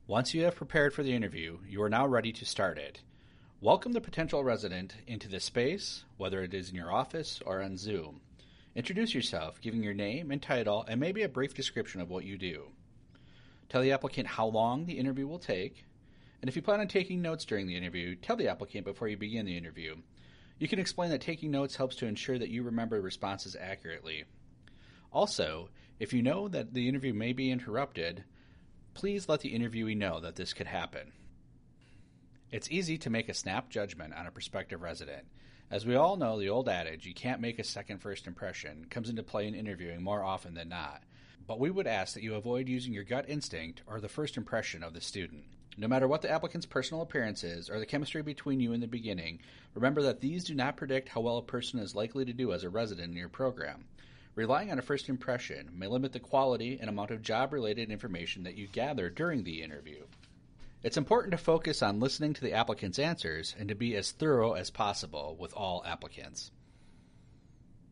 Once you have prepared for the interview, you are now ready to start it. Welcome the potential resident into this space, whether it is in your office or on Zoom. Introduce yourself, giving your name and title and maybe a brief description of what you do. Tell the applicant how long the interview will take, and if you plan on taking notes during the interview, tell the applicant before you begin the interview. You can explain that taking notes helps to ensure that you remember responses accurately. Also, if you know that the interview may be interrupted, please let the interviewee know that this could happen. It's easy to make a snap judgment on a prospective resident. As we all know, the old adage, you can't make a second first impression, comes into play in interviewing more often than not. But we would ask that you avoid using your gut instinct or the first impression of the student. No matter what the applicant's personal appearance is or the chemistry between you in the beginning, remember that these do not predict how well a person is likely to do as a resident in your program. Relying on a first impression may limit the quality and amount of job-related information that you gather during the interview. It's important to focus on listening to the applicant's answers and to be as thorough as possible with all applicants.